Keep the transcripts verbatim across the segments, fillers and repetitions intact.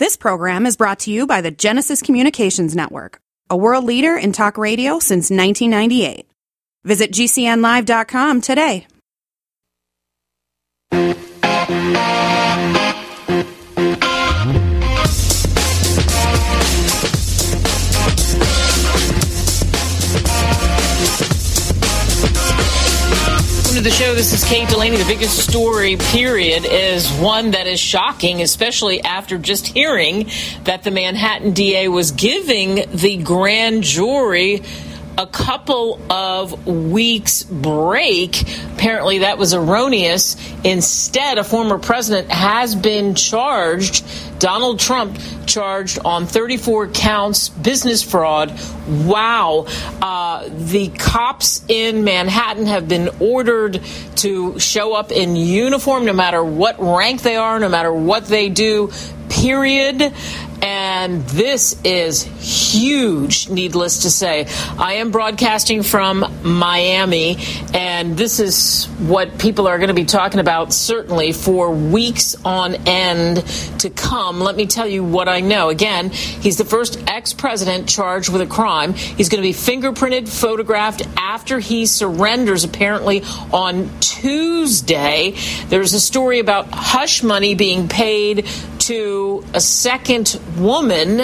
This program is brought to you by the Genesis Communications Network, a world leader in talk radio since nineteen ninety-eight. Visit G C N live dot com today. Welcome to the show. This is Kate Delaney. The biggest story, period, is one that is shocking, especially after just hearing that the Manhattan D A was giving the grand jury a couple of weeks break. Apparently that was erroneous. Instead, a former president has been charged, Donald Trump, charged on thirty-four counts, business fraud. Wow. Uh, the cops in Manhattan have been ordered to show up in uniform, no matter what rank they are, no matter what they do, period. And this is huge, needless to say. I am broadcasting from Miami, and this is what people are going to be talking about, certainly, for weeks on end to come. Let me tell you what I know. Again, he's the first ex-president charged with a crime. He's going to be fingerprinted, photographed after he surrenders, apparently, on Tuesday. There's a story about hush money being paid to a second woman,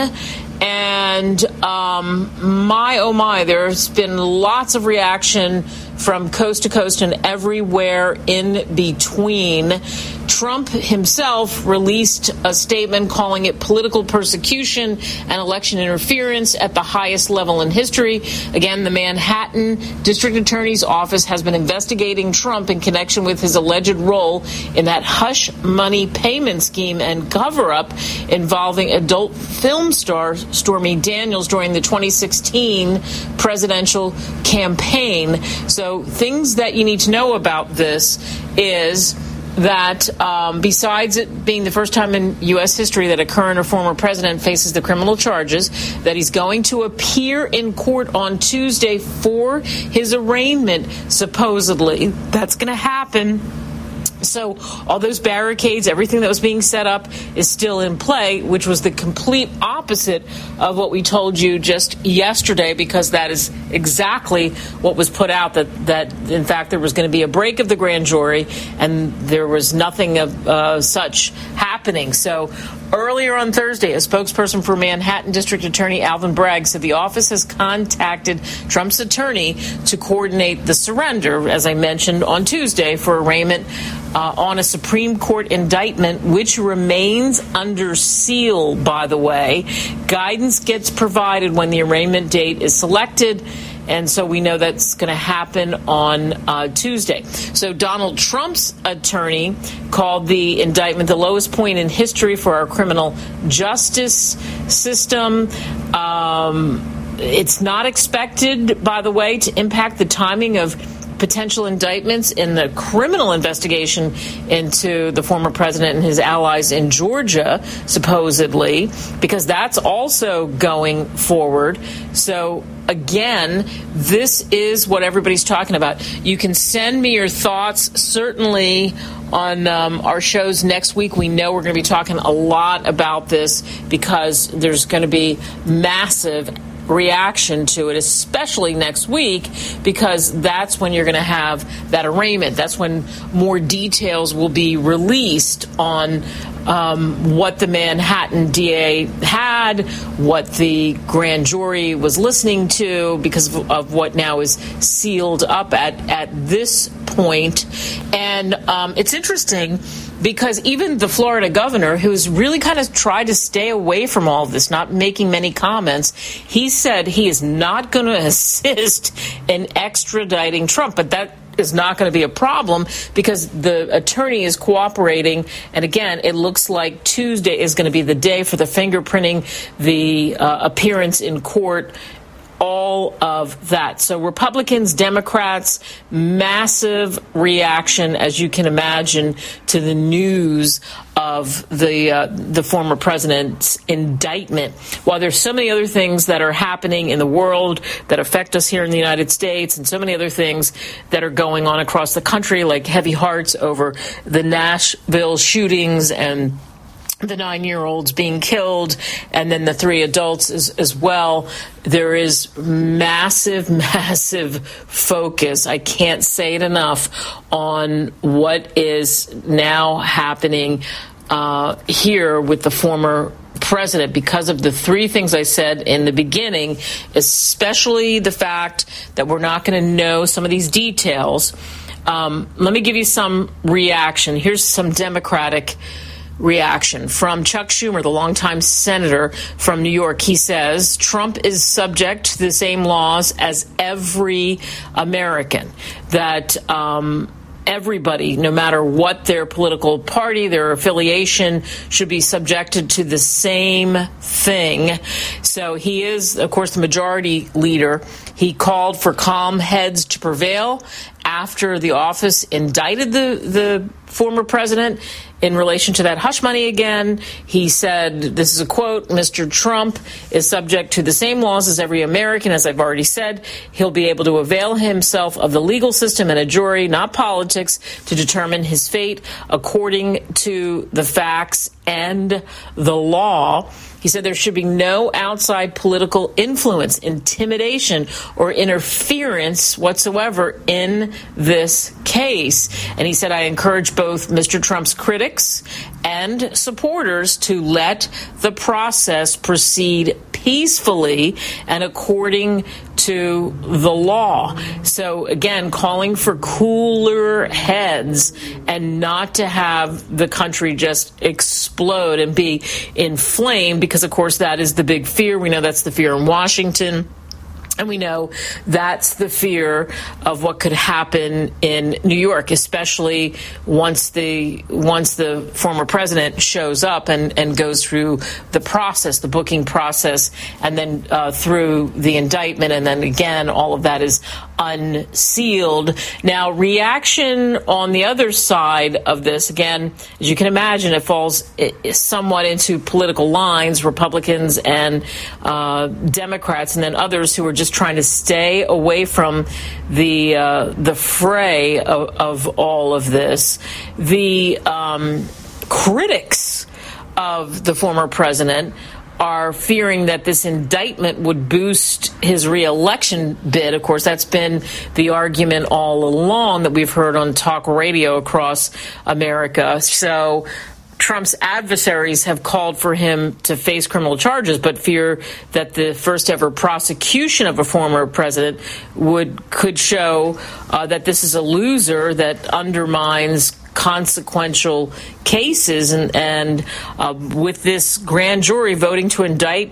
and um, my, oh my, there's been lots of reaction from coast to coast and everywhere in between. Trump himself released a statement calling it political persecution and election interference at the highest level in history. Again, the Manhattan District Attorney's Office has been investigating Trump in connection with his alleged role in that hush money payment scheme and cover-up involving adult film star Stormy Daniels during the twenty sixteen presidential campaign. So things that you need to know about this is that um, besides it being the first time in U S history that a current or former president faces the criminal charges, that he's going to appear in court on Tuesday for his arraignment, supposedly. That's going to happen. So all those barricades, everything that was being set up is still in play, which was the complete opposite of what we told you just yesterday, because that is exactly what was put out, that, that in fact, there was going to be a break of the grand jury and there was nothing of uh, such happening. So earlier on Thursday, a spokesperson for Manhattan District Attorney Alvin Bragg said the office has contacted Trump's attorney to coordinate the surrender, as I mentioned, on Tuesday for arraignment uh, on a Supreme Court indictment, which remains under seal, by the way. Guidance gets provided when the arraignment date is selected. And so we know that's going to happen on uh, Tuesday. So Donald Trump's attorney called the indictment the lowest point in history for our criminal justice system. Um, it's not expected, by the way, to impact the timing of potential indictments in the criminal investigation into the former president and his allies in Georgia, supposedly, because that's also going forward. So again, this is what everybody's talking about. You can send me your thoughts, certainly, on um, our shows next week. We know we're going to be talking a lot about this because there's going to be massive reaction to it, especially next week, because that's when you're going to have that arraignment. That's when more details will be released on um, what the Manhattan D A had, what the grand jury was listening to, because of, of what now is sealed up at, at this point. And um, it's interesting because even the Florida governor, who's really kind of tried to stay away from all of this, not making many comments, he said he is not going to assist in extraditing Trump. But that is not going to be a problem because the attorney is cooperating. And again, it looks like Tuesday is going to be the day for the fingerprinting, the uh, appearance in court, all of that. So Republicans, Democrats, massive reaction, as you can imagine, to the news of the uh, the former president's indictment. While there's so many other things that are happening in the world that affect us here in the United States, and so many other things that are going on across the country, like heavy hearts over the Nashville shootings and the nine-year-olds being killed, and then the three adults as, as well. There is massive, massive focus, I can't say it enough, on what is now happening uh, here with the former president because of the three things I said in the beginning, especially the fact that we're not going to know some of these details. Um, let me give you some reaction. Here's some Democratic reaction from Chuck Schumer, the longtime senator from New York. He says Trump is subject to the same laws as every American, that um, everybody, no matter what their political party, their affiliation, should be subjected to the same thing. So he is, of course, the majority leader. He called for calm heads to prevail after the office indicted the, the former president in relation to that hush money again. He said, this is a quote, Mister Trump is subject to the same laws as every American. As I've already said, he'll be able to avail himself of the legal system and a jury, not politics, to determine his fate according to the facts and the law. He said there should be no outside political influence, intimidation, or interference whatsoever in this case. And he said, I encourage both Mister Trump's critics and supporters to let the process proceed peacefully and according to the law. So again, calling for cooler heads and not to have the country just explode and be inflamed, because of course that is the big fear. We know that's the fear in Washington. And we know that's the fear of what could happen in New York, especially once the once the former president shows up and, and goes through the process, the booking process, and then uh, through the indictment. And then again, all of that is unsealed. Now, reaction on the other side of this, again, as you can imagine, it falls somewhat into political lines, Republicans and uh, Democrats, and then others who are just trying to stay away from the uh, the fray of, of all of this. The um, critics of the former president are fearing that this indictment would boost his reelection bid. Of course, that's been the argument all along that we've heard on talk radio across America. So Trump's adversaries have called for him to face criminal charges, but fear that the first ever prosecution of a former president would could show uh, that this is a loser that undermines consequential cases. And, and uh, with this grand jury voting to indict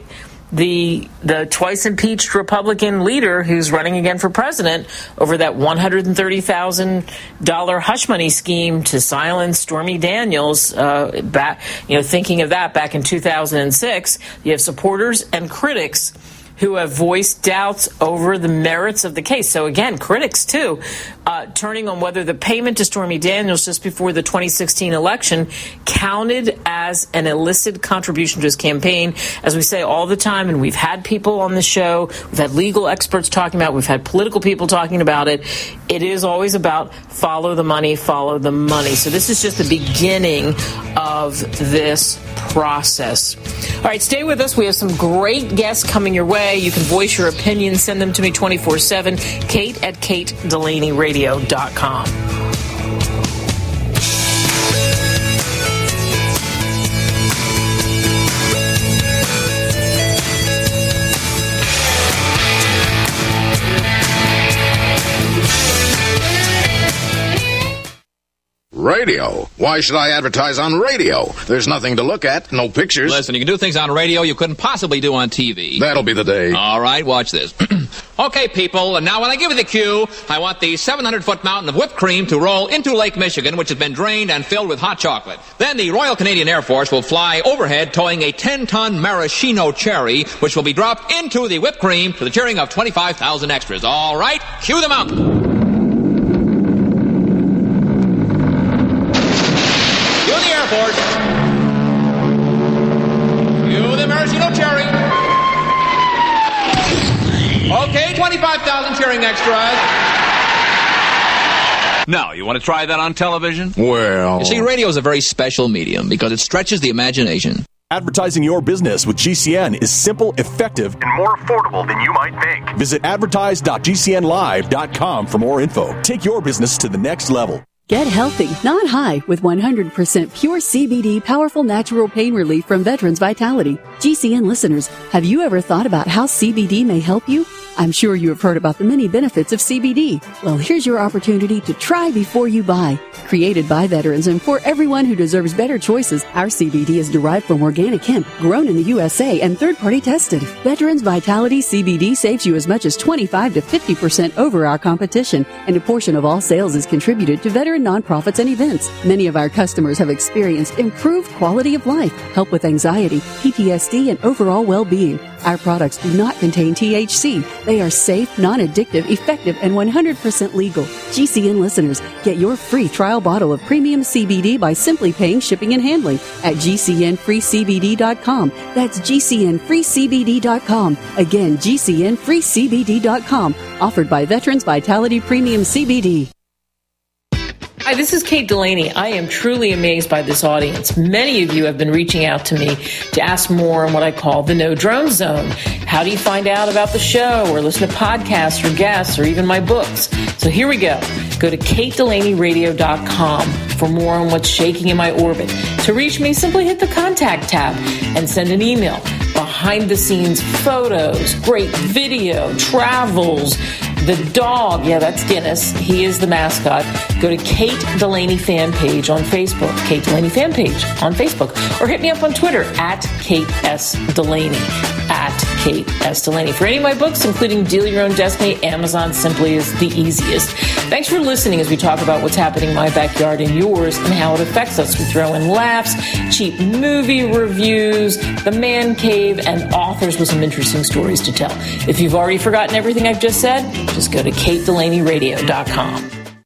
the the twice impeached Republican leader who's running again for president over that one hundred thirty thousand dollars hush money scheme to silence Stormy Daniels, uh, back, you know, thinking of that back in two thousand six, you have supporters and critics who have voiced doubts over the merits of the case. So again, critics too, uh, turning on whether the payment to Stormy Daniels just before the twenty sixteen election counted as an illicit contribution to his campaign. As we say all the time, and we've had people on the show, we've had legal experts talking about it, we've had political people talking about it, it is always about follow the money, follow the money. So this is just the beginning of this process. All right, stay with us. We have some great guests coming your way. You can voice your opinions. Send them to me twenty-four seven. Kate at kate delaney radio dot com. Radio? Why should I advertise on radio? There's nothing to look at, no pictures. Listen, you can do things on radio you couldn't possibly do on T V. That'll be the day. All right, watch this. Okay, people, and now when I give you the cue, I want the seven hundred foot mountain of whipped cream to roll into Lake Michigan, which has been drained and filled with hot chocolate. Then the Royal Canadian Air Force will fly overhead towing a ten ton maraschino cherry, which will be dropped into the whipped cream to the cheering of twenty-five thousand extras. All right, cue the mountain. Airport. Cue the maraschino cherry. Okay, twenty-five thousand cheering extras. Now, you want to try that on television? Well... You see, radio is a very special medium because it stretches the imagination. Advertising your business with G C N is simple, effective, and more affordable than you might think. Visit advertise dot g c n live dot com for more info. Take your business to the next level. Get healthy, not high, with one hundred percent pure C B D powerful natural pain relief from Veterans Vitality. G C N listeners, have you ever thought about how C B D may help you? I'm sure you have heard about the many benefits of C B D. Well, here's your opportunity to try before you buy. Created by veterans and for everyone who deserves better choices, our C B D is derived from organic hemp, grown in the U S A and third-party tested. Veterans Vitality C B D saves you as much as twenty-five to fifty percent over our competition, and a portion of all sales is contributed to veteran nonprofits and events. Many of our customers have experienced improved quality of life, help with anxiety, P T S D, and overall well-being. Our products do not contain T H C. They are safe, non-addictive, effective, and one hundred percent legal. G C N listeners, get your free trial bottle of premium C B D by simply paying shipping and handling at g c n free c b d dot com. That's g c n free c b d dot com. Again, g c n free c b d dot com. Offered by Veterans Vitality Premium C B D. Hi, this is Kate Delaney. I am truly amazed by this audience. Many of you have been reaching out to me to ask more on what I call the No Drone Zone. How do you find out about the show or listen to podcasts or guests or even my books? So here we go. Go to kate delaney radio dot com for more on what's shaking in my orbit. To reach me, simply hit the contact tab and send an email. Behind the scenes photos, great video, travels, the dog, yeah, that's Guinness. He is the mascot. Go to Kate Delaney fan page on Facebook, Kate Delaney fan page on Facebook, or hit me up on Twitter at Kate S. Delaney, at Kate S. Delaney. For any of my books, including Deal Your Own Destiny, Amazon simply is the easiest. Thanks for listening as we talk about what's happening in my backyard and yours and how it affects us. We throw in laughs, cheap movie reviews, the man cave, and authors with some interesting stories to tell. If you've already forgotten everything I've just said, just go to kate delaney radio dot com.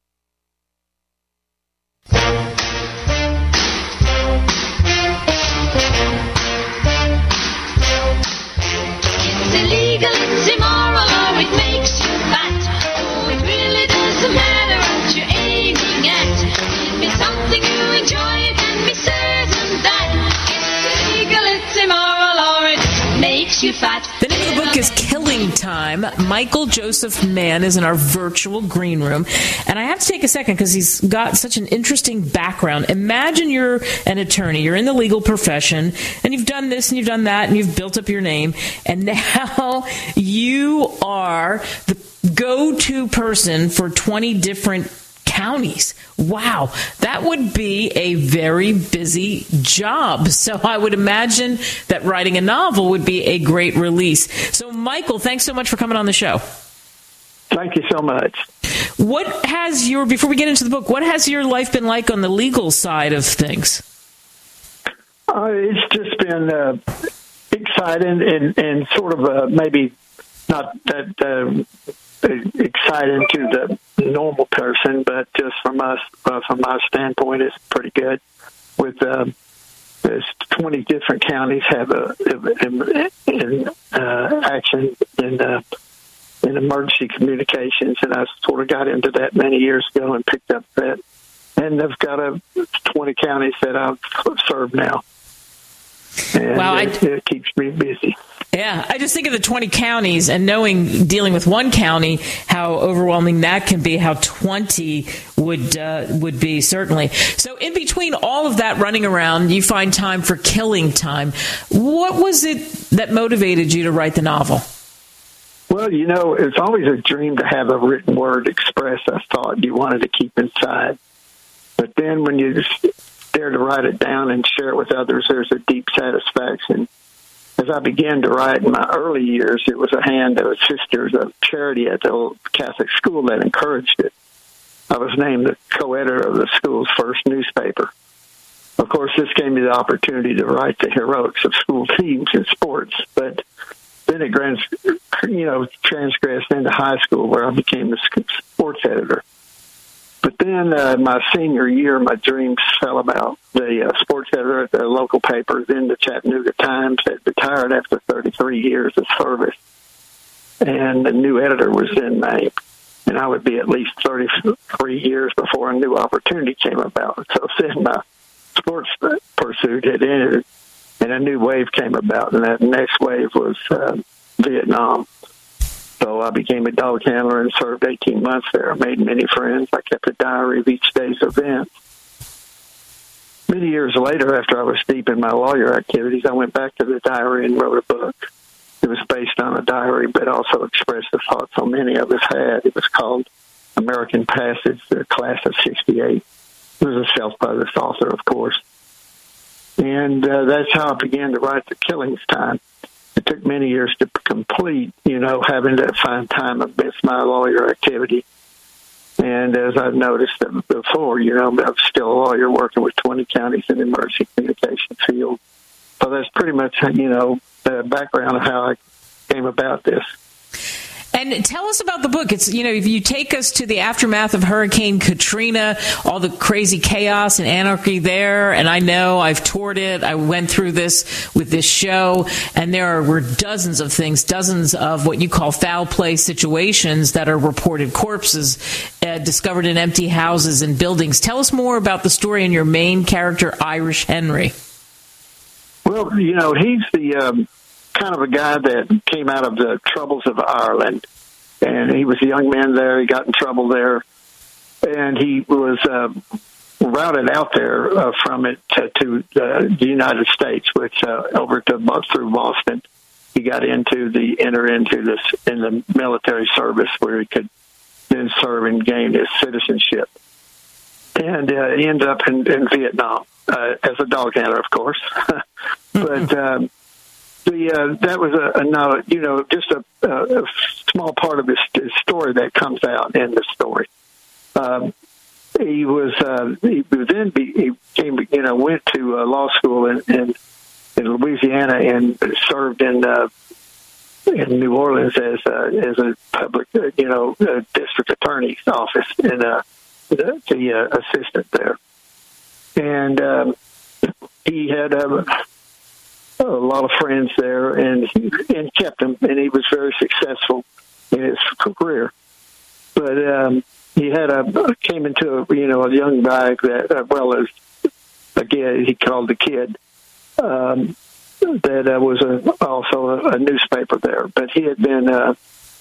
It's illegal, it's immoral, or it makes you fat. Oh, it really doesn't matter what you're aiming at. If it's something you enjoy, you can be certain that it's illegal, it's immoral, or it makes you fat. The name of the book is Killing Time. Michael Joseph Mann is in our virtual green room. And I have to take a second because he's got such an interesting background. Imagine you're an attorney. You're in the legal profession, and you've done this and you've done that, and you've built up your name. And now you are the go-to person for twenty different counties. Wow, that would be a very busy job. So I would imagine that writing a novel would be a great release. So, Michael, thanks so much for coming on the show. Thank you so much. What has your, before we get into the book, what has your life been like on the legal side of things? Uh, it's just been uh, exciting and, and sort of uh, maybe not that uh, exciting to the normal person, but just from us, uh, from my standpoint, it's pretty good. With uh, there's twenty different counties have a in, in uh, action in uh, in emergency communications, and I sort of got into that many years ago and picked up that. And I've got a twenty counties that I've served now, and wow, it, I... it keeps me busy. Yeah, I just think of the twenty counties and knowing, dealing with one county, how overwhelming that can be, how twenty would uh, would be, certainly. So in between all of that running around, you find time for Killing Time. What was it that motivated you to write the novel? Well, you know, it's always a dream to have a written word expressed, I thought you wanted to keep inside. But then when you just dare to write it down and share it with others, there's a deep satisfaction. As I began to write in my early years, it was a hand of sisters, a charity at the old Catholic school that encouraged it. I was named the co-editor of the school's first newspaper. Of course, this gave me the opportunity to write the heroics of school teams in sports, but then it you know, transgressed into high school where I became the sports editor. But then uh, my senior year, my dreams fell about. The uh, sports editor at the local paper, then the Chattanooga Times, had retired after thirty-three years of service. And the new editor was then named. and I would be at least thirty-three years before a new opportunity came about. So then my sports pursuit had ended, and a new wave came about, and that next wave was uh, Vietnam. So I became a dog handler and served eighteen months there. I made many friends. I kept a diary of each day's events. Many years later, after I was deep in my lawyer activities, I went back to the diary and wrote a book. It was based on a diary, but also expressed the thoughts so many of us had. It was called American Passage, the class of sixty-eight. It was a self-published author, of course. And uh, that's how I began to write The Killings Time. It took many years to complete, you know, having to find time amidst my lawyer activity. And as I've noticed before, you know, I'm still a lawyer working with twenty counties in the emergency communication field. So that's pretty much, you know, the background of how I came about this. And tell us about the book. It's, you know, if you take us to the aftermath of Hurricane Katrina, all the crazy chaos and anarchy there, and I know I've toured it. I went through this with this show, and there were dozens of things, dozens of what you call foul play situations that are reported corpses uh, discovered in empty houses and buildings. Tell us more about the story and your main character, Irish Henry. Well, you know, he's the um, kind of a guy that came out of the troubles of Ireland, and he was a young man there. He got in trouble there, and he was uh, routed out there uh, from it to, to uh, the United States, which uh, over to through Boston, he got into the enter into this in the military service where he could then serve and gain his citizenship, and uh, he ended up in, in Vietnam uh, as a dog handler, of course, but. Um, The uh, that was a, a you know just a, a small part of his, his story that comes out in the story. Um, he was uh, he then be, he came you know went to uh, law school in, in in Louisiana and served in uh, in New Orleans as a, as a public uh, you know uh, district attorney's office and uh, the, the uh, assistant there, and um, he had a. a lot of friends there, and and kept him, and he was very successful in his career. But um, he had a came into a you know a young guy that, uh, well as again he called the kid, um, that uh, was a, also a, a newspaper there. But he had been uh,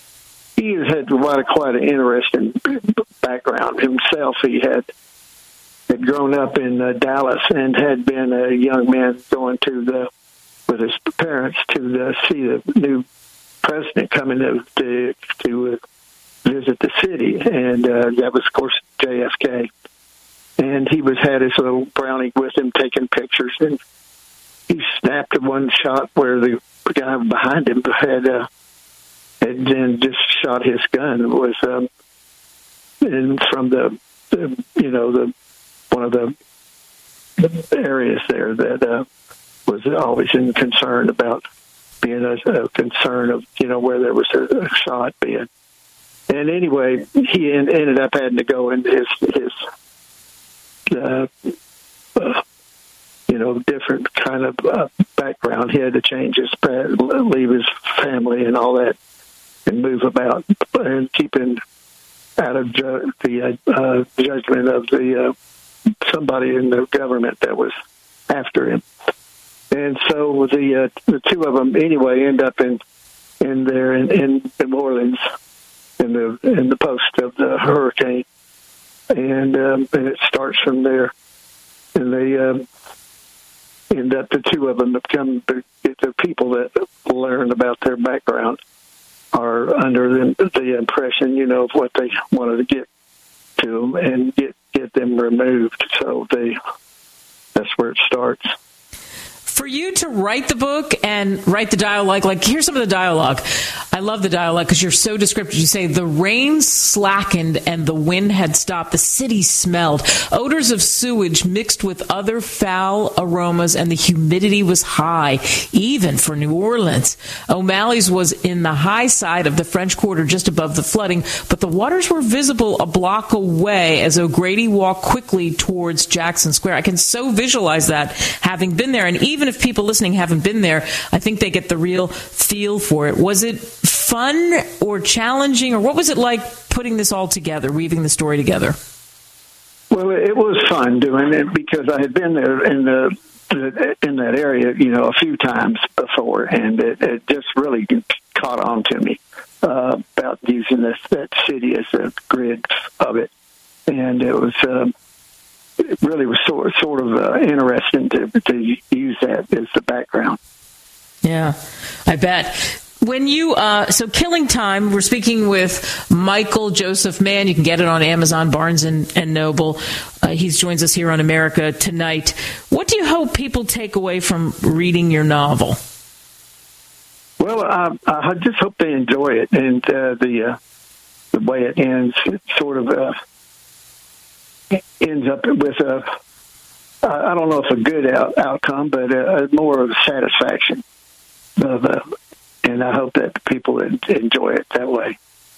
he had quite a, quite an interesting background himself. He had had grown up in uh, Dallas and had been a young man going to the with his parents to uh, see the new president coming to to, to uh, visit the city, and uh, that was, of course, J F K. And he was had his little brownie with him, taking pictures, and he snapped at one shot where the guy behind him had uh, had then just shot his gun. It was um, and from the, the you know the one of the areas there that. Uh, was always in concern about being a, a concern of, you know, where there was a, a shot being. And anyway, he en- ended up having to go into his, his uh, uh, you know, different kind of uh, background. He had to change his, leave his family and all that and move about and keeping out of ju- the uh, judgment of the uh, somebody in the government that was after him. And so the uh, the two of them anyway end up in in there in, in New Orleans in the in the post of the hurricane, and um, and it starts from there. And they um, end up the two of them become the, the people that learn about their background are under the, the impression, you know, of what they wanted to get to them and get get them removed. So they that's where it starts. For you to write the book and write the dialogue, like here's some of the dialogue. I love the dialogue because you're so descriptive. You say, the rain slackened and the wind had stopped. The city smelled. Odors of sewage mixed with other foul aromas, and the humidity was high, even for New Orleans. O'Malley's was in the high side of the French Quarter, just above the flooding, but the waters were visible a block away as O'Grady walked quickly towards Jackson Square. I can so visualize that, having been there, and even if people listening haven't been there, I think they get the real feel for it. Was it fun or challenging, or what was it like putting this all together, weaving the story together? Well, it was fun doing it because I had been there in the, the in that area, you know, a few times before, and it, it just really caught on to me uh, about using this that city as a grid of it, and it was uh, it really was sort sort of uh, interesting to to use that as the background. Yeah, I bet. When you, uh, so Killing Time, we're speaking with Michael Joseph Mann. You can get it on Amazon, Barnes and, and Noble. Uh, he joins us here on America Tonight. What do you hope people take away from reading your novel? Well, I, I just hope they enjoy it, and uh, the uh, the way it ends, it sort of uh, ends up with a, I don't know if a good out, outcome, but a, a more of a satisfaction of uh, and I hope that people enjoy it that way.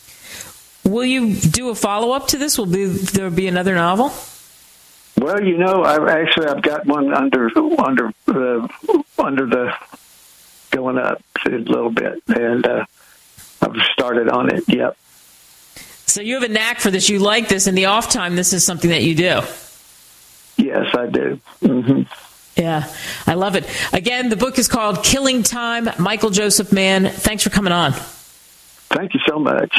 Will you do a follow-up to this? Will be, there be another novel? Well, you know, I actually I've got one under under the under the going up a little bit, and uh, I've started on it. Yep. So you have a knack for this. You like this. In the off time, this is something that you do. Yes, I do. Mm-hmm. Yeah, I love it. Again, the book is called Killing Time. Michael Joseph Mann, thanks for coming on. Thank you so much.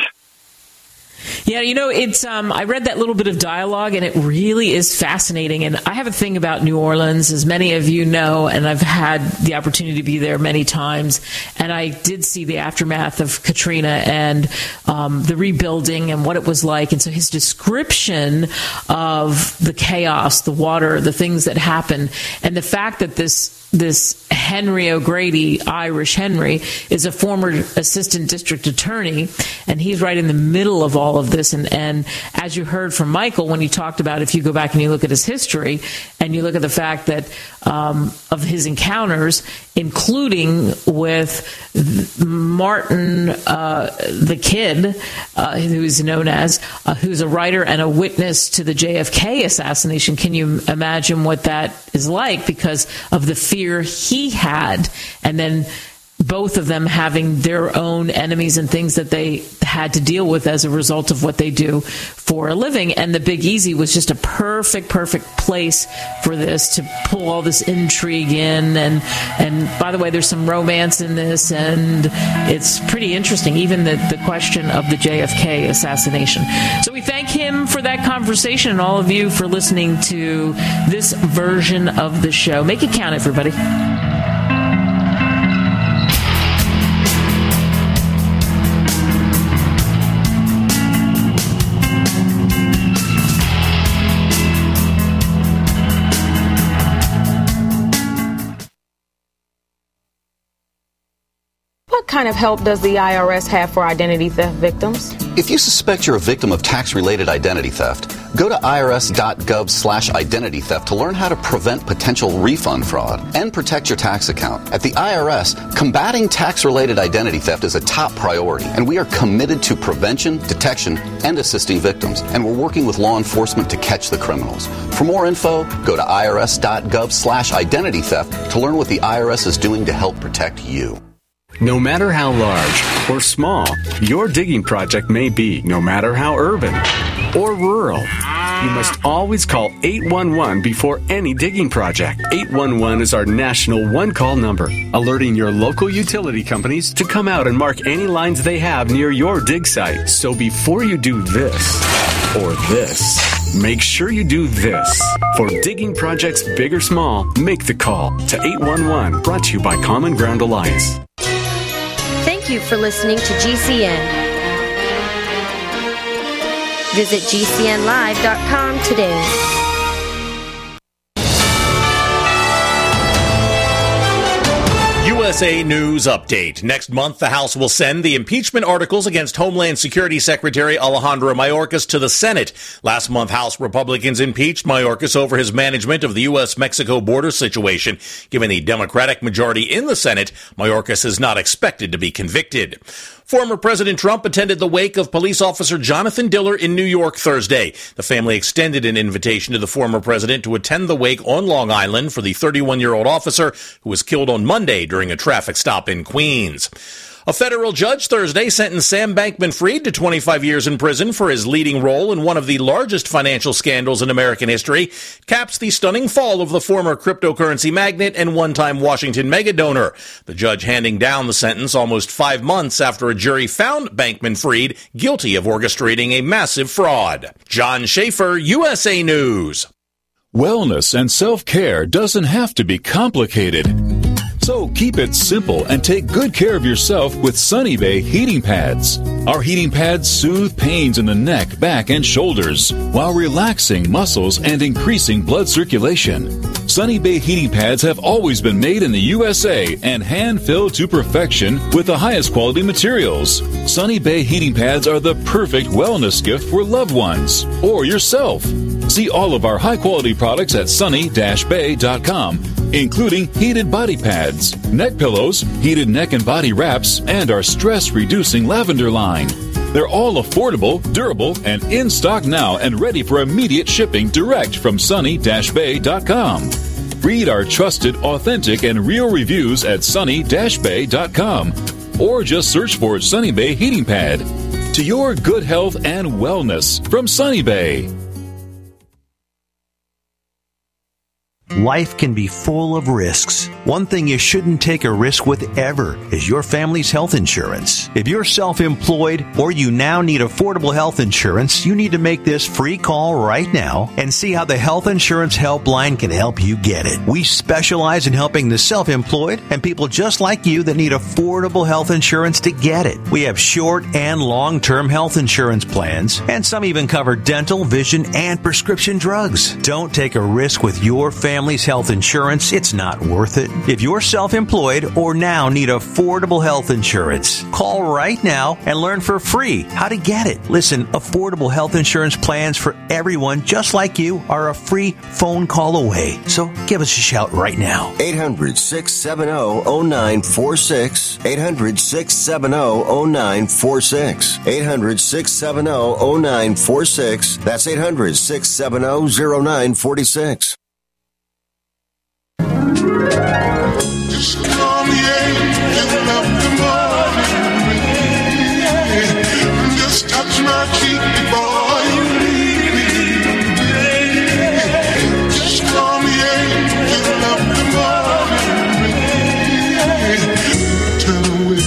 Yeah, you know, it's. Um, I read that little bit of dialogue, and it really is fascinating. And I have a thing about New Orleans, as many of you know, and I've had the opportunity to be there many times. And I did see the aftermath of Katrina and um, the rebuilding and what it was like. And so his description of the chaos, the water, the things that happened, and the fact that this this Henry O'Grady, Irish Henry, is a former assistant district attorney, and he's right in the middle of all of this. And, and as you heard from Michael when he talked about, if you go back and you look at his history, and you look at the fact that um, of his encounters, including with Martin, uh, the Kid, uh, who's known as, uh, who's a writer and a witness to the J F K assassination. Can you imagine what that is like because of the fear he had, and then both of them having their own enemies and things that they had to deal with as a result of what they do for a living. And the Big Easy was just a perfect, perfect place for this, to pull all this intrigue in. And, and by the way, there's some romance in this, and it's pretty interesting, even the, the question of the J F K assassination. So we thank him for that conversation, and all of you for listening to this version of the show. Make it count, everybody. What kind of help does the I R S have for identity theft victims? If you suspect you're a victim of tax-related identity theft, go to irs.gov slash identity theft to learn how to prevent potential refund fraud and protect your tax account. At the I R S, combating tax-related identity theft is a top priority, and we are committed to prevention, detection, and assisting victims. And we're working with law enforcement to catch the criminals. For more info, go to irs.gov slash identity theft to learn what the I R S is doing to help protect you. No matter how large or small your digging project may be, no matter how urban or rural, you must always call eight one one before any digging project. eight one one is our national one-call number, alerting your local utility companies to come out and mark any lines they have near your dig site. So before you do this or this, make sure you do this. For digging projects big or small, make the call to eight one one, brought to you by Common Ground Alliance. Thank you for listening to G C N. Visit G C N live dot com today. U S A News Update. Next month, the House will send the impeachment articles against Homeland Security Secretary Alejandro Mayorkas to the Senate. Last month, House Republicans impeached Mayorkas over his management of the U S Mexico border situation. Given the Democratic majority in the Senate, Mayorkas is not expected to be convicted. Former President Trump attended the wake of police officer Jonathan Diller in New York Thursday. The family extended an invitation to the former president to attend the wake on Long Island for the thirty-one-year-old officer who was killed on Monday during a traffic stop in Queens. A federal judge Thursday sentenced Sam Bankman-Fried to twenty-five years in prison for his leading role in one of the largest financial scandals in American history. Caps the stunning fall of the former cryptocurrency magnate and one-time Washington megadonor. The judge handing down the sentence almost five months after a jury found Bankman-Fried guilty of orchestrating a massive fraud. John Schaefer, U S A News. Wellness and self-care doesn't have to be complicated. So keep it simple and take good care of yourself with Sunny Bay heating pads. Our heating pads soothe pains in the neck, back, and shoulders while relaxing muscles and increasing blood circulation. Sunny Bay heating pads have always been made in the U S A and hand-filled to perfection with the highest quality materials. Sunny Bay heating pads are the perfect wellness gift for loved ones or yourself. See all of our high-quality products at sunny dash bay dot com, including heated body pads, neck pillows, heated neck and body wraps, and our stress-reducing lavender line. They're all affordable, durable, and in stock now and ready for immediate shipping direct from sunny dash bay dot com. Read our trusted, authentic, and real reviews at sunny dash bay dot com or just search for Sunny Bay Heating Pad. To your good health and wellness from Sunny Bay. Life can be full of risks. One thing you shouldn't take a risk with ever is your family's health insurance. If you're self-employed or you now need affordable health insurance, you need to make this free call right now and see how the Health Insurance Helpline can help you get it. We specialize in helping the self-employed and people just like you that need affordable health insurance to get it. We have short and long-term health insurance plans, and some even cover dental, vision, and prescription drugs. Don't take a risk with your family. Family's health insurance, it's not worth it. If you're self-employed or now need affordable health insurance, call right now and learn for free how to get it. Listen, affordable health insurance plans for everyone just like you are a free phone call away. So give us a shout right now. eight hundred, six seven zero, zero nine four six. eight hundred, six seven zero, zero nine four six. eight hundred, six seven zero, zero nine four six. That's eight hundred, six seven zero, zero nine four six. Just call me angel of the morning rain. Just touch my cheek before you leave me. Just call me angel of the morning rain. Turn away.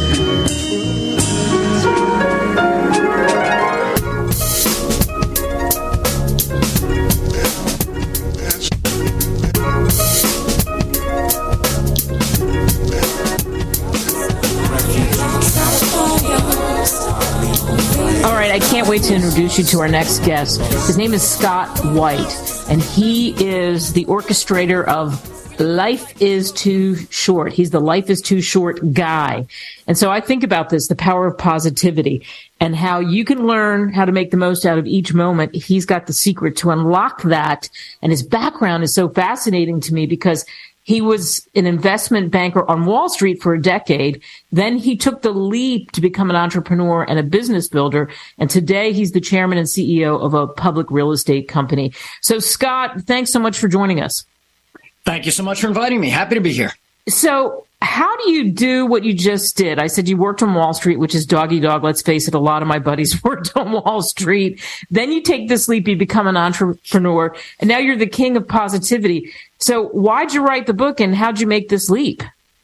All right, I can't wait to introduce you to our next guest. His name is Scott White, and he is the orchestrator of Life is Too Short. He's the Life is Too Short guy. And so I think about this, the power of positivity, and how you can learn how to make the most out of each moment. He's got the secret to unlock that, and his background is so fascinating to me because he was an investment banker on Wall Street for a decade. Then he took the leap to become an entrepreneur and a business builder. And today he's the chairman and C E O of a public real estate company. So, Scott, thanks so much for joining us. Thank you so much for inviting me. Happy to be here. So how do you do what you just did? I said you worked on Wall Street, which is doggy dog. Let's face it. A lot of my buddies worked on Wall Street. Then you take this leap, you become an entrepreneur, and now you're the king of positivity. So why'd you write the book and how'd you make this leap?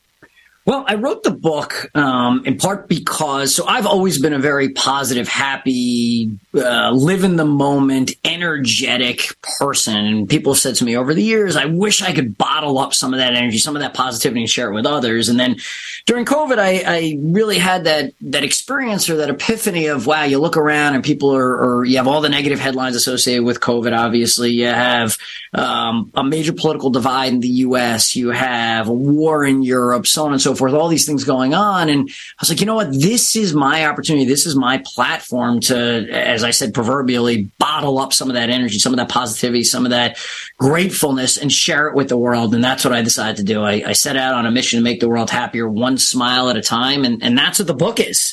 Well, I wrote the book um, in part because so I've always been a very positive, happy, uh, live in the moment, energetic person. And people have said to me over the years, I wish I could bottle up some of that energy, some of that positivity and share it with others. And then during COVID, I, I really had that that experience or that epiphany of, wow, you look around and people are, or you have all the negative headlines associated with COVID. Obviously, you have um, a major political divide in the U S. You have a war in Europe, so on and so forth, all these things going on. And I was like, you know what? This is my opportunity. This is my platform to, as I said, proverbially bottle up some of that energy, some of that positivity, some of that gratefulness and share it with the world. And that's what I decided to do. I, I set out on a mission to make the world happier, one smile at a time. And, and that's what the book is.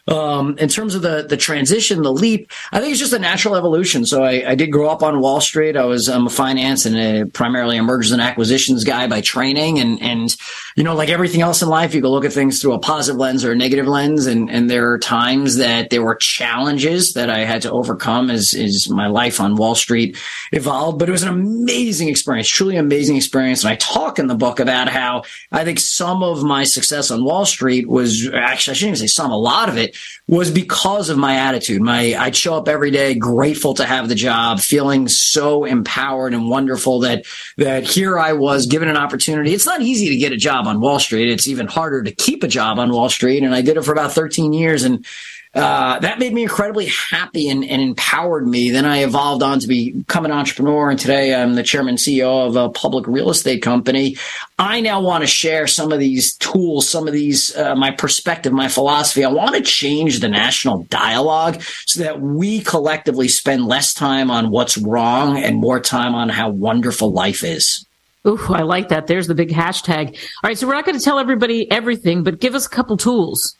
Um, in terms of the the transition, the leap, I think it's just a natural evolution. So I, I did grow up on Wall Street. I was um, a finance and a, primarily a mergers and acquisitions guy by training. And, and, you know, like everything else in life, you can look at things through a positive lens or a negative lens. And, and there are times that there were challenges that I had to overcome as, as my life on Wall Street evolved. But it was an amazing experience, truly amazing experience. And I talk in the book about how I think some of my success on Wall Street was actually, I shouldn't even say some, a lot of it was because of my attitude. My, I'd show up every day grateful to have the job, feeling so empowered and wonderful that, that here I was given an opportunity. It's not easy to get a job on Wall Street. It's even harder to keep a job on Wall Street. And I did it for about thirteen years. And Uh, that made me incredibly happy and, and empowered me. Then I evolved on to become an entrepreneur, and today I'm the chairman and C E O of a public real estate company. I now want to share some of these tools, some of these, uh, my perspective, my philosophy. I want to change the national dialogue so that we collectively spend less time on what's wrong and more time on how wonderful life is. Ooh, I like that. There's the big hashtag. All right, so we're not going to tell everybody everything, but give us a couple tools.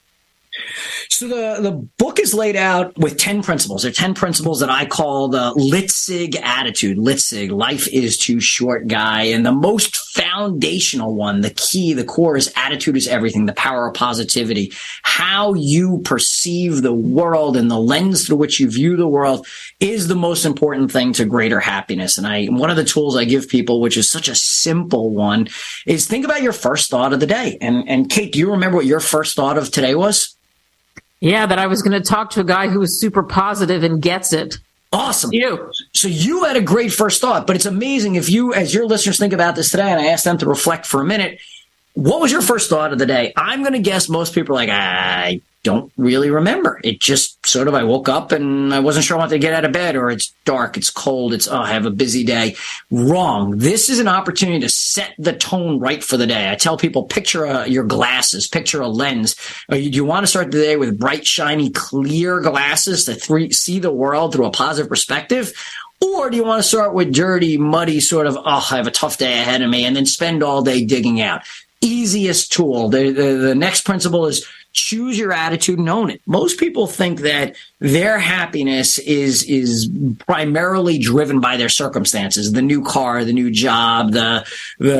So the, the book is laid out with ten principles. There are ten principles that I call the Litzig attitude. Litzig, life is too short guy. And the most foundational one, the key, the core is attitude is everything, the power of positivity. How you perceive the world and the lens through which you view the world is the most important thing to greater happiness. And I, one of the tools I give people, which is such a simple one, is think about your first thought of the day. And, and Kate, do you remember what your first thought of today was? Yeah, that I was going to talk to a guy who was super positive and gets it. Awesome. You. So you had a great first thought, but it's amazing if you, as your listeners think about this today, and I asked them to reflect for a minute, what was your first thought of the day? I'm going to guess most people are like, I don't really remember. It just sort of, I woke up and I wasn't sure I wanted to get out of bed, or it's dark, it's cold, it's, oh, I have a busy day. Wrong. This is an opportunity to set the tone right for the day. I tell people, picture a, your glasses, picture a lens. Do you, you want to start the day with bright, shiny, clear glasses to th- see the world through a positive perspective? Or do you want to start with dirty, muddy, sort of, oh, I have a tough day ahead of me, and then spend all day digging out? Easiest tool. The, the, the next principle is choose your attitude and own it. Most people think that their happiness is is primarily driven by their circumstances, the new car, the new job, the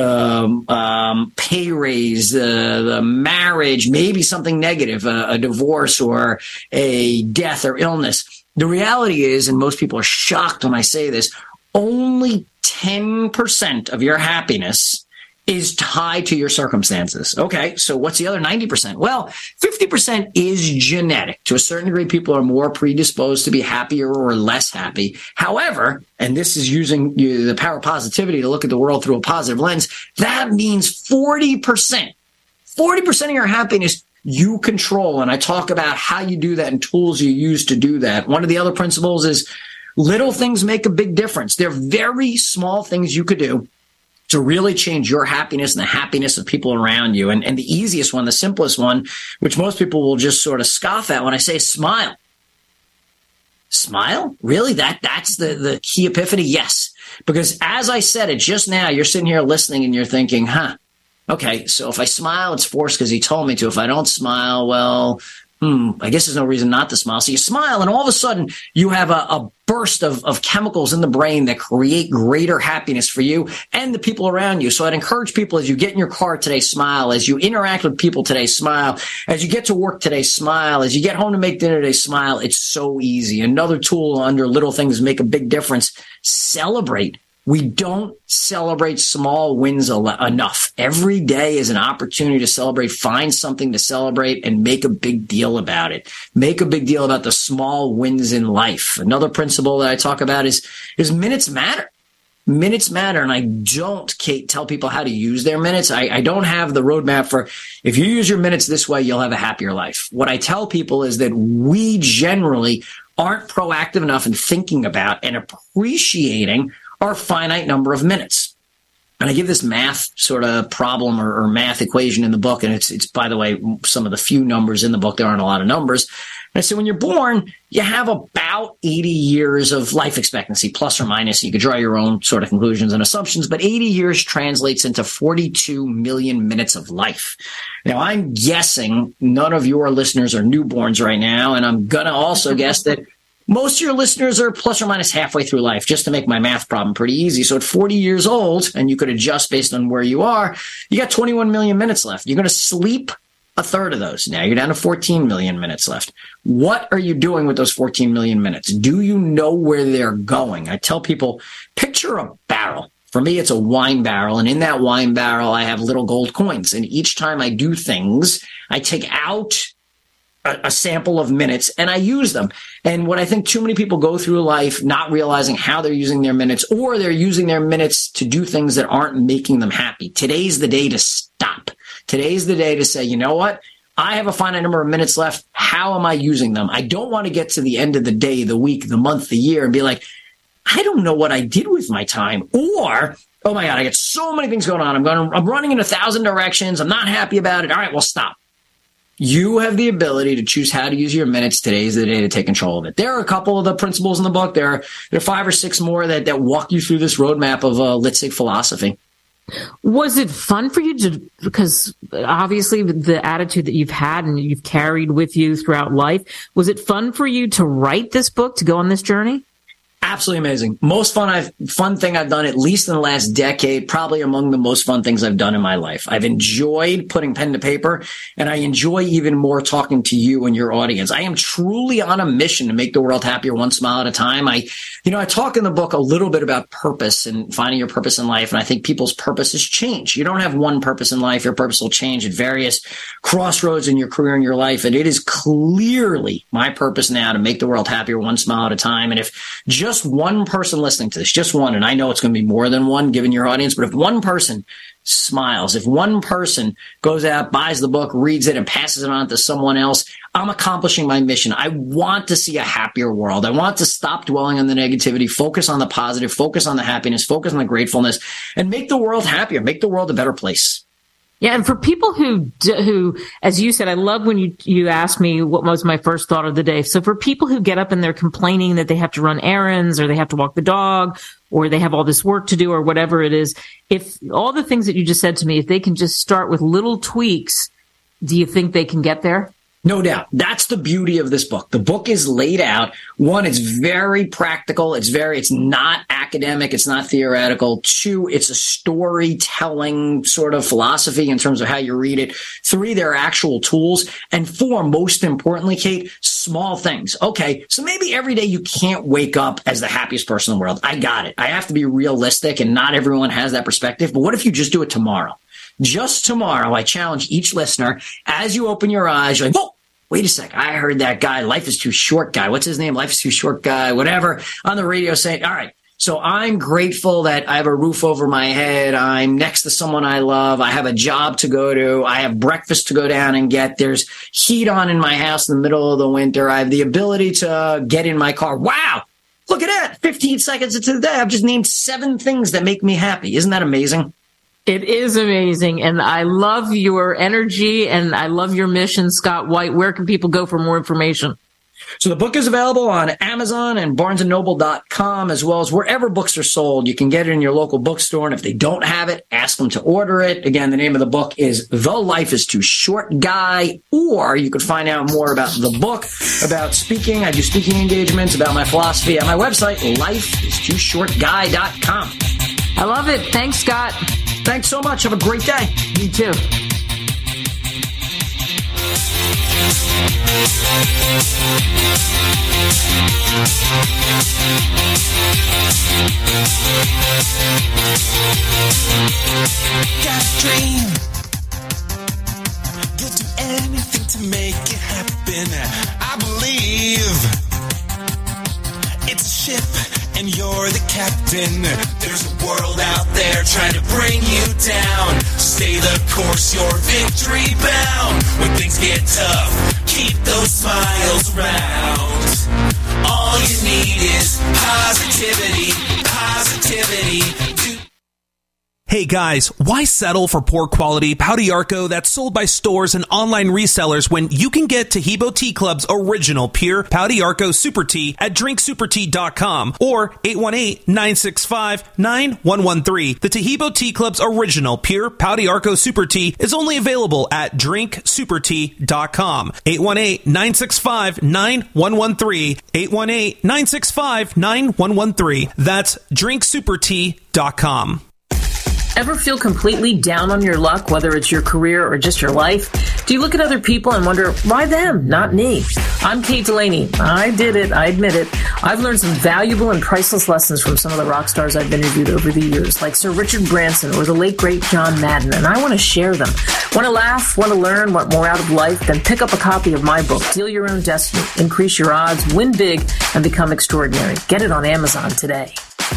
the um, pay raise, the, the marriage, maybe something negative, a, a divorce or a death or illness. The reality is, and most people are shocked when I say this, only ten percent of your happiness is tied to your circumstances. Okay, so what's the other ninety percent? Well, fifty percent is genetic. To a certain degree, people are more predisposed to be happier or less happy. However, and this is using the power of positivity to look at the world through a positive lens, that means forty percent. forty percent of your happiness you control. And I talk about how you do that and tools you use to do that. One of the other principles is little things make a big difference. They're very small things you could do to really change your happiness and the happiness of people around you. And, and the easiest one, the simplest one, which most people will just sort of scoff at when I say smile. Smile? Really? That that's the, the key epiphany? Yes. Because as I said it just now, you're sitting here listening and you're thinking, huh, okay, so if I smile, it's forced because he told me to. If I don't smile, well, hmm, I guess there's no reason not to smile. So you smile, and all of a sudden you have a, a burst of, of chemicals in the brain that create greater happiness for you and the people around you. So I'd encourage people, as you get in your car today, smile. As you interact with people today, smile. As you get to work today, smile. As you get home to make dinner today, smile. It's so easy. Another tool under little things make a big difference. Celebrate. We don't celebrate small wins enough. Every day is an opportunity to celebrate. Find something to celebrate and make a big deal about it. Make a big deal about the small wins in life. Another principle that I talk about is, is minutes matter. Minutes matter. And I don't, Kate, tell people how to use their minutes. I, I don't have the roadmap for if you use your minutes this way, you'll have a happier life. What I tell people is that we generally aren't proactive enough in thinking about and appreciating our finite number of minutes. And I give this math sort of problem or, or math equation in the book. And it's, it's, by the way, some of the few numbers in the book. There aren't a lot of numbers. And I said, when you're born, you have about eighty years of life expectancy, plus or minus. You could draw your own sort of conclusions and assumptions, but eighty years translates into forty-two million minutes of life. Now, I'm guessing none of your listeners are newborns right now. And I'm going to also guess that most of your listeners are plus or minus halfway through life, just to make my math problem pretty easy. So at forty years old, and you could adjust based on where you are, you got twenty-one million minutes left. You're going to sleep a third of those. Now you're down to fourteen million minutes left. What are you doing with those fourteen million minutes? Do you know where they're going? I tell people, picture a barrel. For me, it's a wine barrel. And in that wine barrel, I have little gold coins. And each time I do things, I take out a sample of minutes and I use them. And what I think too many people go through life not realizing how they're using their minutes, or they're using their minutes to do things that aren't making them happy. Today's the day to stop. Today's the day to say, you know what? I have a finite number of minutes left. How am I using them? I don't want to get to the end of the day, the week, the month, the year, and be like, I don't know what I did with my time. Or, oh my God, I got so many things going on. I'm going, I'm running in a thousand directions. I'm not happy about it. All right, well, stop. You have the ability to choose how to use your minutes. Today is the day to take control of it. There are a couple of the principles in the book. There are, there are five or six more that, that walk you through this roadmap of uh, Litzig philosophy. Was it fun for you to, because obviously the attitude that you've had and you've carried with you throughout life, was it fun for you to write this book, to go on this journey? Absolutely amazing. Most fun I've fun thing I've done, at least in the last decade, probably among the most fun things I've done in my life. I've enjoyed putting pen to paper, and I enjoy even more talking to you and your audience. I am truly on a mission to make the world happier, one smile at a time. I, you know, I talk in the book a little bit about purpose and finding your purpose in life, and I think people's purposes change. You don't have one purpose in life. Your purpose will change at various crossroads in your career and your life, and it is clearly my purpose now to make the world happier, one smile at a time. And if just Just one person listening to this, just one, and I know it's going to be more than one given your audience, but if one person smiles, if one person goes out, buys the book, reads it, and passes it on to someone else, I'm accomplishing my mission. I want to see a happier world. I want to stop dwelling on the negativity, focus on the positive, focus on the happiness, focus on the gratefulness, and make the world happier, make the world a better place. Yeah, and for people who, who, as you said, I love when you, you asked me what was my first thought of the day. So for people who get up and they're complaining that they have to run errands or they have to walk the dog or they have all this work to do or whatever it is, if all the things that you just said to me, if they can just start with little tweaks, do you think they can get there? No doubt. That's the beauty of this book. The book is laid out. One, it's very practical. It's very, it's not academic. It's not theoretical. Two, it's a storytelling sort of philosophy in terms of how you read it. Three, there are actual tools. And four, most importantly, Kate, small things. Okay, so maybe every day you can't wake up as the happiest person in the world. I got it. I have to be realistic, and not everyone has that perspective. But what if you just do it tomorrow? Just tomorrow, I challenge each listener, as you open your eyes, you're like, oh, wait a sec. I heard that guy, Life is Too Short guy. What's his name? Life is Too Short guy, whatever, on the radio saying, all right, so I'm grateful that I have a roof over my head. I'm next to someone I love. I have a job to go to. I have breakfast to go down and get. There's heat on in my house in the middle of the winter. I have the ability to get in my car. Wow. Look at that. fifteen seconds into the day, I've just named seven things that make me happy. Isn't that amazing? It is amazing, and I love your energy, and I love your mission, Scott White. Where can people go for more information? So the book is available on Amazon and barnes and noble dot com, as well as wherever books are sold. You can get it in your local bookstore, and if they don't have it, ask them to order it. Again, the name of the book is The Life is Too Short Guy, or you could find out more about the book, about speaking. I do speaking engagements, about my philosophy at my website, life is too short guy dot com. I love it. Thanks, Scott. Thanks so much. Have a great day. You too. Got a dream. You'll do anything to make it happen. I believe it's a ship and you're the captain. There's a world out there trying to bring you down. Stay the course, you're victory bound. When things get tough, keep those smiles around. All you need is positivity, positivity. Do- Hey, Hey guys, why settle for poor quality Pau d'Arco that's sold by stores and online resellers when you can get Taheebo Tea Club's original pure Pau d'Arco Super Tea at drink super tea dot com or eight one eight, nine six five, nine one one three. The Taheebo Tea Club's original pure Pau d'Arco Super Tea is only available at drink super tea dot com. eight one eight, nine six five, nine one one three. eight one eight, nine six five, nine one one three. That's drink super tea dot com. Ever feel completely down on your luck, whether it's your career or just your life? Do you look at other people and wonder, why them, not me? I'm Kate Delaney. I did it. I admit it. I've learned some valuable and priceless lessons from some of the rock stars I've interviewed over the years, like Sir Richard Branson or the late, great John Madden, and I want to share them. Want to laugh, want to learn, want more out of life? Then pick up a copy of my book, Deal Your Own Destiny, Increase Your Odds, Win Big, and Become Extraordinary. Get it on Amazon today.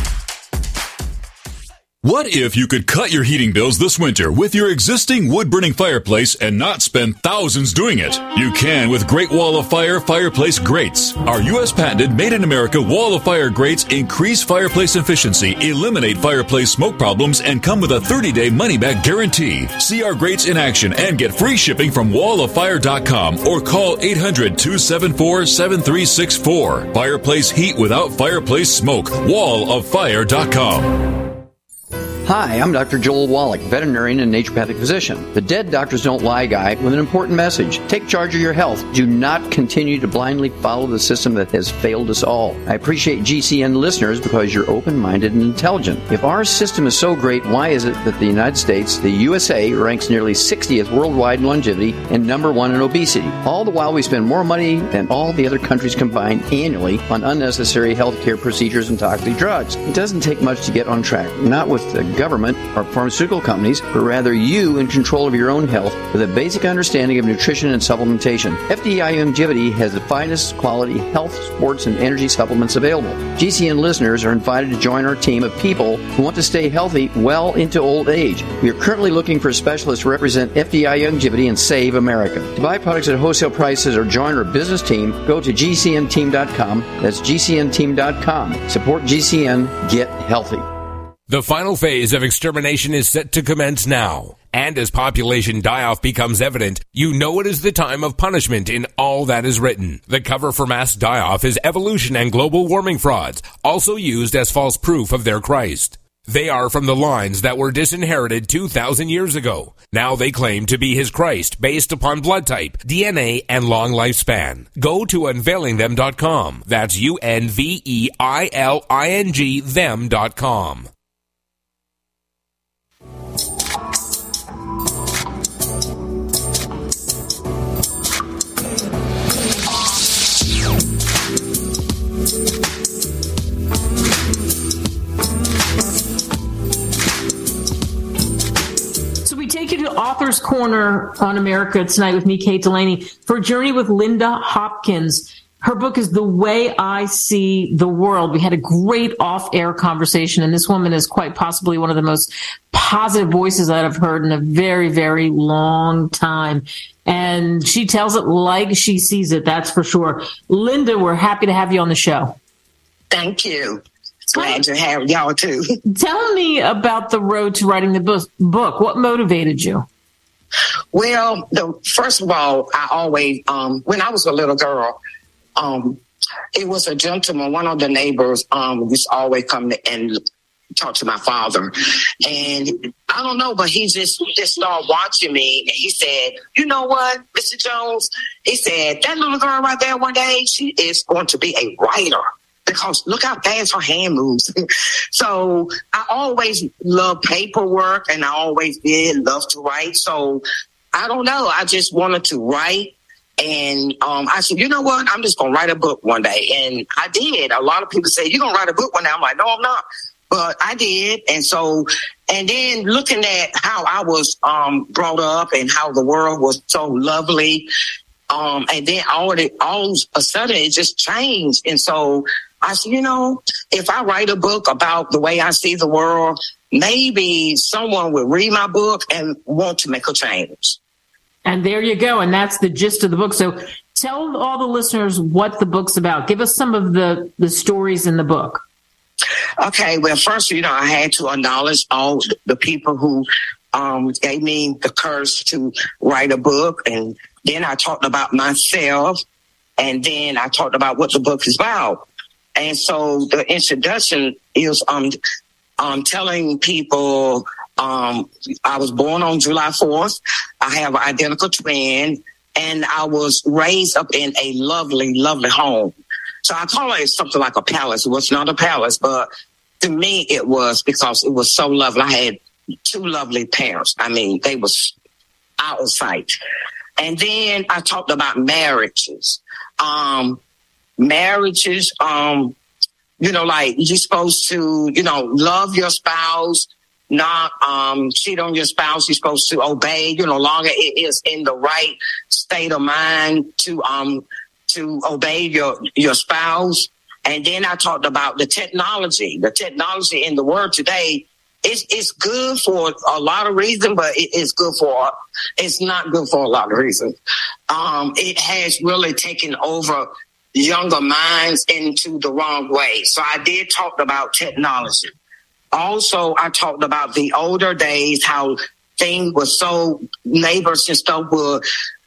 What if you could cut your heating bills this winter with your existing wood-burning fireplace and not spend thousands doing it? You can with Great Wall of Fire Fireplace Grates. Our U S patented made-in-America Wall of Fire grates increase fireplace efficiency, eliminate fireplace smoke problems, and come with a thirty-day money-back guarantee. See our grates in action and get free shipping from wall of fire dot com or call eight hundred, two seven four, seven three six four. Fireplace heat without fireplace smoke. wall of fire dot com. Hi, I'm Doctor Joel Wallach, veterinarian and naturopathic physician. The Dead Doctors Don't Lie guy with an important message. Take charge of your health. Do not continue to blindly follow the system that has failed us all. I appreciate G C N listeners because you're open-minded and intelligent. If our system is so great, why is it that the United States, the U S A, ranks nearly sixtieth worldwide in longevity and number one in obesity? All the while we spend more money than all the other countries combined annually on unnecessary healthcare procedures and toxic drugs. It doesn't take much to get on track. Not with the government or pharmaceutical companies, but rather you in control of your own health with a basic understanding of nutrition and supplementation. F D I Longevity has the finest quality health, sports, and energy supplements available. G C N listeners are invited to join our team of people who want to stay healthy well into old age. We are currently looking for specialists to represent F D I Longevity and Save America. To buy products at wholesale prices or join our business team, go to G C N team dot com. That's G C N team dot com. Support G C N. Get healthy. The final phase of extermination is set to commence now. And as population die-off becomes evident, you know it is the time of punishment in all that is written. The cover for mass die-off is evolution and global warming frauds, also used as false proof of their Christ. They are from the lines that were disinherited two thousand years ago. Now they claim to be his Christ based upon blood type, D N A, and long lifespan. Go to unveiling them dot com. That's U N V E I L I N G them dot com. Take you to Author's Corner on America tonight with me, Kate Delaney, for a journey with Linda Hopkins. Her book is The Way I See the World. We had a great off-air conversation, and this woman is quite possibly one of the most positive voices that I've heard in a very, very long time. And she tells it like she sees it, that's for sure. Linda, we're happy to have you on the show. Thank you. Glad to have y'all too. Tell me about the road to writing the book. What motivated you? Well, the, first of all, I always, um, when I was a little girl, um, it was a gentleman, one of the neighbors, um, used to always come to, and talk to my father. And I don't know, but he just, just started watching me. And he said, you know what, Mister Jones? He said, that little girl right there one day, she is going to be a writer. Because look how fast her hand moves. So I always loved paperwork, and I always did love to write. So I don't know. I just wanted to write. And um, I said, you know what? I'm just going to write a book one day. And I did. A lot of people say, you're going to write a book one day. I'm like, no, I'm not. But I did. And so, and then looking at how I was um, brought up and how the world was so lovely. Um, and then all, the, all of a sudden it just changed. And so I said, you know, if I write a book about the way I see the world, maybe someone will read my book and want to make a change. And there you go. And that's the gist of the book. So tell all the listeners what the book's about. Give us some of the, the stories in the book. Okay, well, first, you know, I had to acknowledge all the people who um, gave me the courage to write a book. And then I talked about myself. And then I talked about what the book is about. And so the introduction is um, um, telling people um, I was born on July fourth. I have an identical twin. And I was raised up in a lovely, lovely home. So I call it something like a palace. It was not a palace, but to me it was, because it was so lovely. I had two lovely parents. I mean, they was out of sight. And then I talked about marriages. Um, marriages, um, you know, like you're supposed to, you know, love your spouse, not um, cheat on your spouse. You're supposed to obey, you know, longer it is in the right state of mind to um to obey your your spouse. And then I talked about the technology. The technology in the world today is is good for a lot of reasons, but it is good for it's not good for a lot of reasons. Um, it has really taken over younger minds into the wrong way. So I did talk about technology. Also, I talked about the older days, how things were so, neighbors and stuff would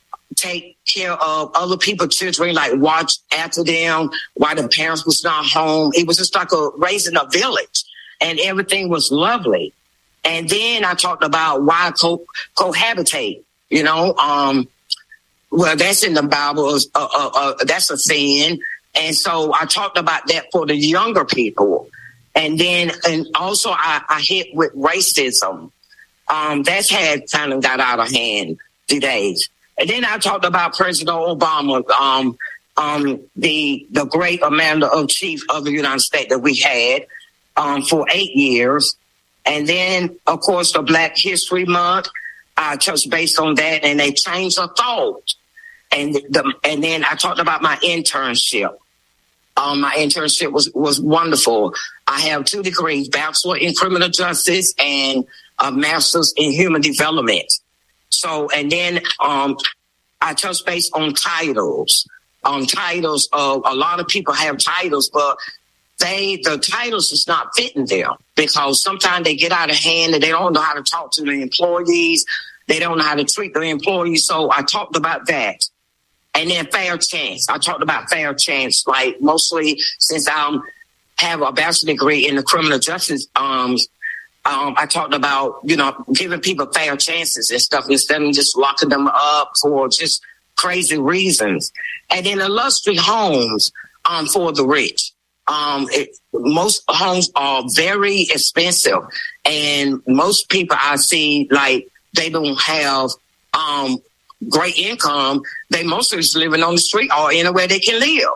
take care of other people's children, like watch after them while the parents was not home. It was just like a raising a village, and everything was lovely. And then I talked about why co- cohabitate, you know, um, well, that's in the Bible, uh, uh, uh, that's a sin. And so I talked about that for the younger people. And then, and also I, I hit with racism. Um, that's had kind of got out of hand today. And then I talked about President Obama, um, um, the the great commander of chief of the United States that we had um, for eight years. And then, of course, the Black History Month, I touched based on that, and they changed the thought. And the, and then I talked about my internship. Um, my internship was, was wonderful. I have two degrees, Bachelor in Criminal Justice and a Master's in Human Development. So, and then um, I touched base on titles. Um, titles, uh, a lot of people have titles, but they the titles is not fitting them, because sometimes they get out of hand and they don't know how to talk to the employees. They don't know how to treat the employees. So I talked about that. And then fair chance. I talked about fair chance, like mostly since I have a bachelor's degree in the criminal justice. Um, um, I talked about, you know, giving people fair chances and stuff instead of just locking them up for just crazy reasons. And then illustrious homes um, for the rich. Um, it, most homes are very expensive, and most people I see, like, they don't have um, great income. They mostly just living on the street or anywhere they can live.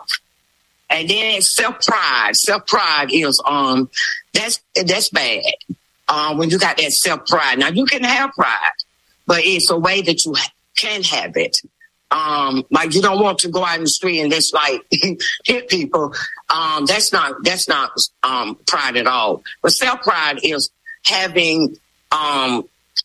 And then self-pride. Self-pride is, um, that's, that's bad. Um, when you got that self-pride. Now, you can have pride, but it's a way that you can have it. Um, like, you don't want to go out in the street and just like hit people. Um, that's not, that's not, um, pride at all. But self-pride is having, um,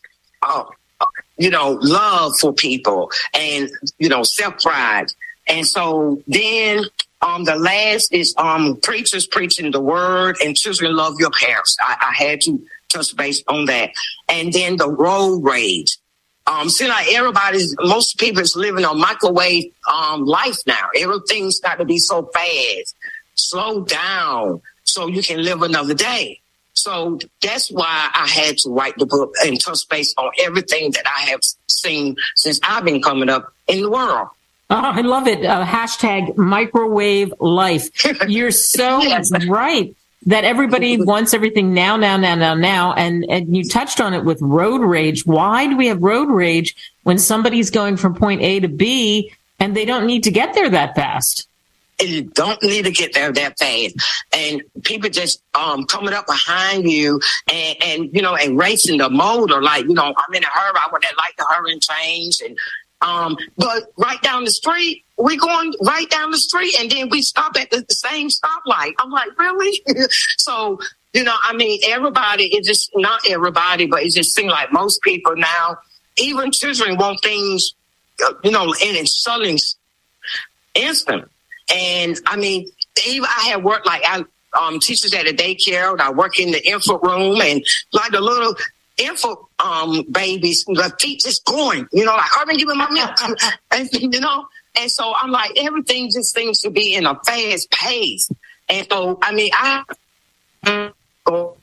uh, you know, love for people and, you know, self-pride. And so then, um, the last is, um, preachers preaching the word and children love your parents. I, I had to touch base on that. And then the road rage. Um, see, like everybody's, most people is living on microwave, um, life now. Everything's got to be so fast. Slow down so you can live another day. So that's why I had to write the book and touch base on everything that I have seen since I've been coming up in the world. Oh, I love it. Uh, hashtag microwave life. You're so yes. right that everybody wants everything now, now, now, now, now. And, and you touched on it with road rage. Why do we have road rage when somebody's going from point A to B and they don't need to get there that fast? You don't need to get there that fast. And people just um coming up behind you and, and you know, and racing the motor, like, you know, I'm in a hurry, I would like to hurry and change. And um, but right down the street, we going right down the street, and then we stop at the, the same stoplight. I'm like, really? So, you know, I mean, everybody, it just, not everybody, but it just seems like most people now, even children want things, you know, in a sudden instant. And I mean, even I had worked like I um, teachers at a daycare. I work in the infant room, and like the little infant um, babies, the feet just going, you know, like, I've been giving my milk, and, you know. And so I'm like, everything just seems to be in a fast pace. And so, I mean, I go,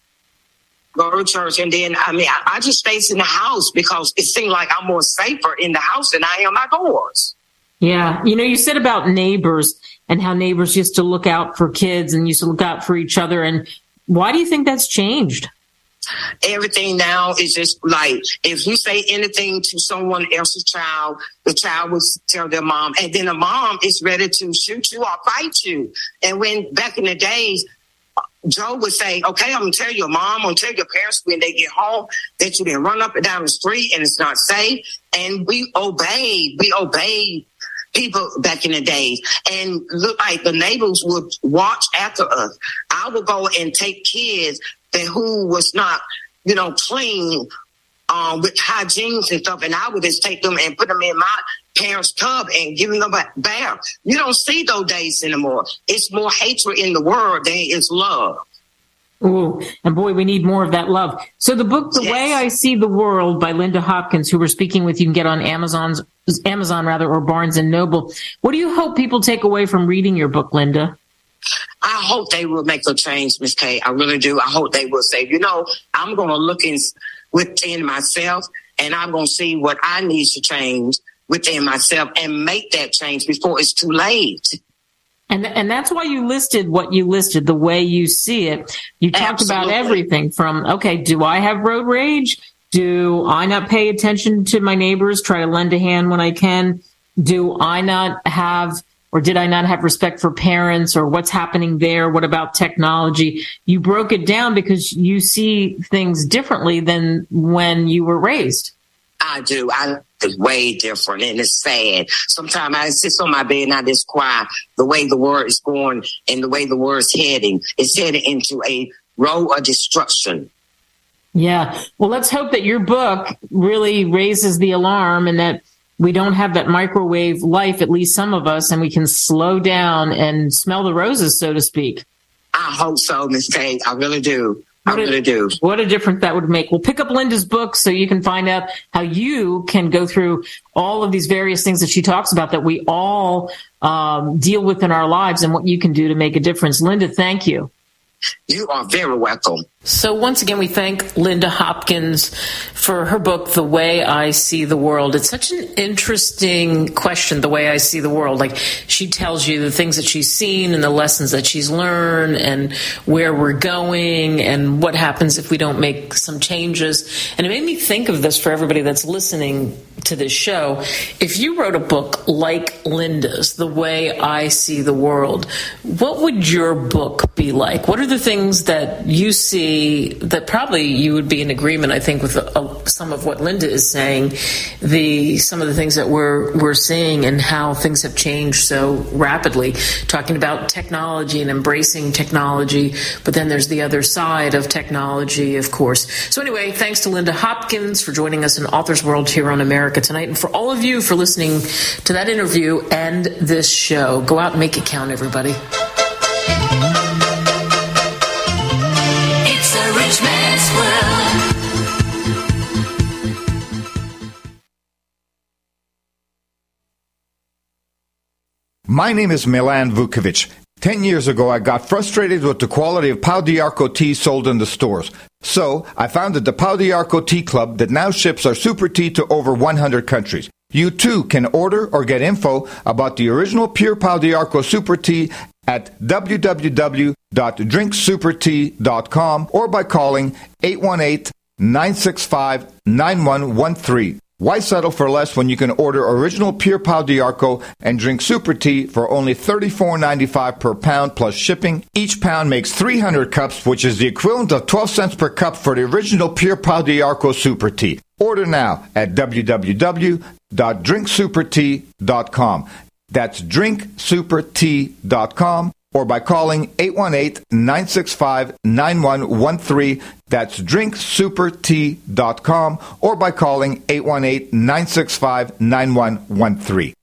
go to church, and then, I mean, I, I just stay in the house because it seems like I'm more safer in the house than I am outdoors. Yeah. You know, you said about neighbors and how neighbors used to look out for kids and used to look out for each other. And why do you think that's changed? Everything now is just like, if you say anything to someone else's child, the child will tell their mom, and then the mom is ready to shoot you or fight you. And when back in the days, Joe would say, okay, I'm going to tell your mom, I'm going to tell your parents when they get home that you can run up and down the street and it's not safe. And we obeyed. We obeyed people back in the days. And look like the neighbors would watch after us. I would go and take kids that who was not, you know, clean um, with hygiene and stuff, and I would just take them and put them in my parents' tub and give them a bath. You don't see those days anymore. It's more hatred in the world than it's love. Ooh, and boy, we need more of that love. So the book, The yes. Way I See the World by Linda Hopkins, who we're speaking with, you can get on Amazon's Amazon rather, or Barnes and Noble. What do you hope people take away from reading your book, Linda? I hope they will make a change, Miss Kay. I really do. I hope they will say, you know, I'm going to look in, within myself, and I'm going to see what I need to change within myself and make that change before it's too late. And and that's why you listed what you listed, the way you see it. You talked Absolutely. About everything from, okay, do I have road rage? Do I not pay attention to my neighbors, try to lend a hand when I can? Do I not have... Or did I not have respect for parents, or what's happening there? What about technology? You broke it down because you see things differently than when you were raised. I do. I it's way different, and it's sad. Sometimes I sit on my bed and I just cry the way the world is going and the way the world is heading. It's heading into a road of destruction. Yeah. Well, let's hope that your book really raises the alarm and that we don't have that microwave life, at least some of us, and we can slow down and smell the roses, so to speak. I hope so, Miss Kate. I really do. I really a, do. What a difference that would make. Well, pick up Linda's book so you can find out how you can go through all of these various things that she talks about that we all um, deal with in our lives and what you can do to make a difference. Linda, thank you. You are very welcome. So once again, we thank Linda Hopkins for her book, The Way I See the World. It's such an interesting question, the way I see the world. Like, she tells you the things that she's seen and the lessons that she's learned and where we're going and what happens if we don't make some changes. And it made me think of this for everybody that's listening to this show. If you wrote a book like Linda's, The Way I See the World, what would your book be like? What are the things that you see that probably you would be in agreement, I think, with uh, some of what Linda is saying, the some of the things that we're we're seeing and how things have changed so rapidly, talking about technology and embracing technology, but then there's the other side of technology, of course. So anyway, thanks to Linda Hopkins for joining us in Author's World here on America Tonight, and for all of you for listening to that interview and this show. Go out and make it count, everybody. My name is Milan Vukovic. Ten years ago, I got frustrated with the quality of Pau d'Arco tea sold in the stores. So, I founded the Pau d'Arco Tea Club that now ships our super tea to over one hundred countries. You too can order or get info about the original pure Pau d'Arco super tea at w w w dot drink super tea dot com or by calling eight one eight, nine six five, nine one one three. Why settle for less when you can order original pure Pau d'Arco and drink super tea for only thirty-four ninety-five per pound plus shipping? Each pound makes three hundred cups, which is the equivalent of twelve cents per cup for the original pure Pau d'Arco super tea. Order now at w w w dot drink super tea dot com. That's drink super tea dot com or by calling eight one eight, nine six five, nine one one three. That's drink super tea dot com or by calling eight one eight, nine six five, nine one one three.